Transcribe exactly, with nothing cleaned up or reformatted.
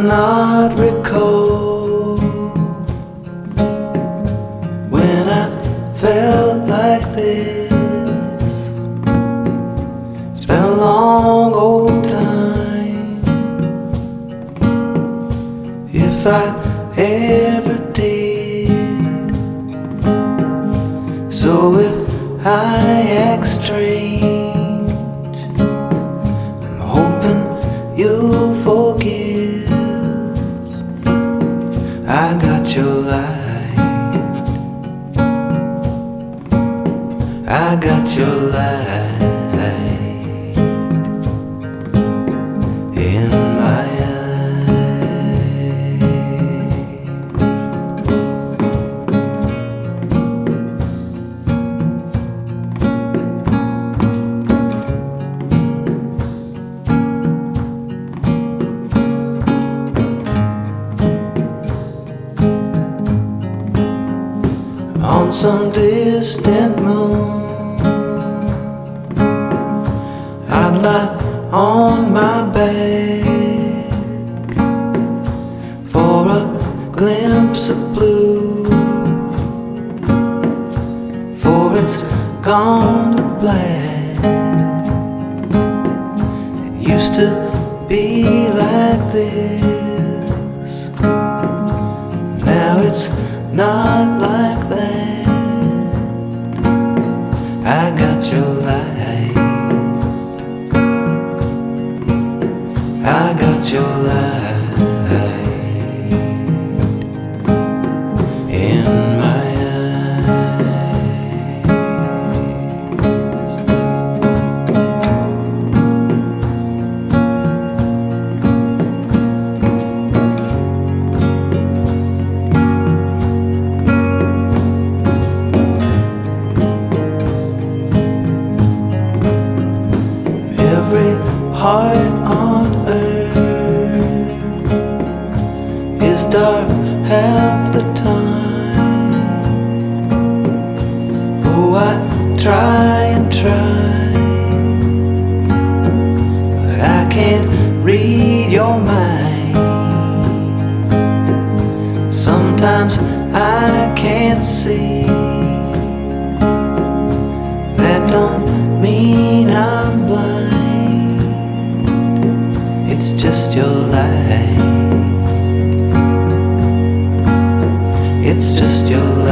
cannot recall when I felt like this. It's been a long old time, if I ever did. So if I act strange, I'm hoping you'll forgive. I got your light, I got your light in my on some distant moon. I'd lie on my back for a glimpse of blue, for it's gone to black. It used to be like this, now it's not like that. I got your light, I got your light in my every heart on earth is dark half the time. Oh, I try and try, but I can't read your mind. Sometimes I can't see. That don't mean I'm blind, it's just your light, it's just your light.